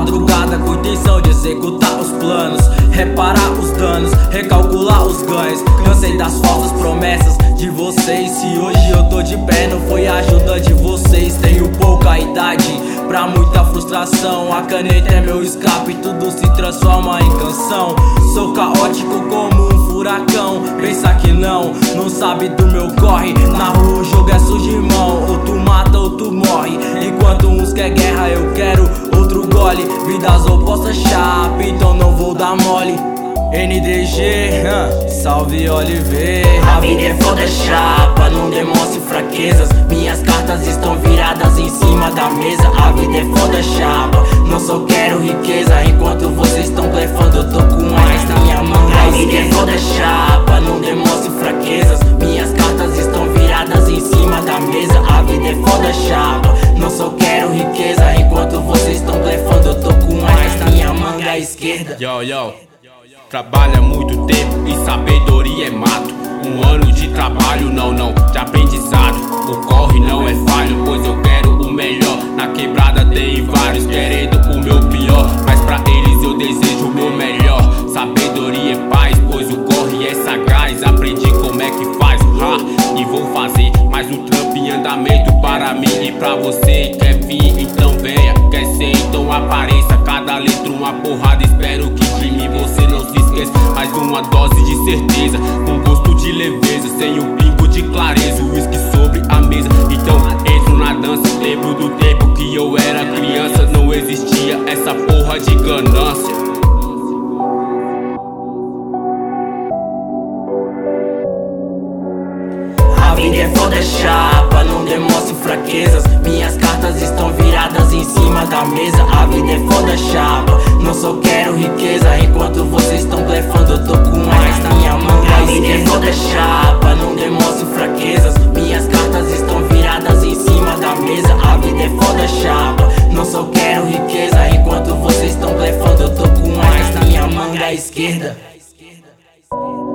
madrugada com intenção de executar os planos, reparar os danos, recalcular os ganhos. Cansei das falsas promessas de vocês. Se hoje eu tô de pé não foi a ajuda de vocês. Tenho pouca idade pra muita frustração. A caneta é meu escape, tudo se transforma em canção. Sou caótico como um furacão. Pensa que não sabe do meu corre. Na rua o jogo é sujimão, ou tu mata ou tu morre. Enquanto uns quer guerra eu quero outro gole. Vidas opostas chapa, então não vou dar mole. NDG, salve Oliveira. A vida é foda chapa, não demonstre fraquezas. Minhas cartas estão viradas em cima da mesa. A vida é foda chapa, não só quero riqueza. Enquanto vocês estão blefando eu tô com mais na minha mão. A vida é foda chapa, não demonstre fraquezas. Minhas cartas estão viradas em cima da mesa. A vida é foda chapa, não só quero riqueza. Enquanto vocês estão blefando eu tô com mais na minha manga esquerda. Yo, trabalha muito tempo e sabedoria é mato. Um ano de trabalho, não, de aprendizado. O corre não é falho, pois eu quero o melhor. Na quebrada tem vários querendo o meu pior, mas pra eles eu desejo o meu melhor. Sabedoria é paz, pois o corre é sagaz. Aprendi como é que faz, e vou fazer mais um trampo em andamento para mim e pra você. Quer vir, então venha. Quer ser, então apareça. Cada letra uma porrada, espero que de mim você não se esqueça. Mais uma dose de certeza, com gosto de leveza, sem um pingo de clareza, o uísque sobre a mesa. Então entro na dança, lembro do tempo que eu era criança. Não existia essa porra de ganância. A vida é foda chapa, não demonstre fraquezas. Minhas cartas estão viradas em cima da mesa. A vida é foda chapa, não só quero riqueza. Enquanto vocês estão blefando eu tô com mais na minha mão. A vida é foda chapa, não demonstre fraquezas. Minhas cartas estão viradas em cima da mesa. A vida é foda chapa, não só quero riqueza. Enquanto vocês estão blefando eu tô com mais na minha manga esquerda.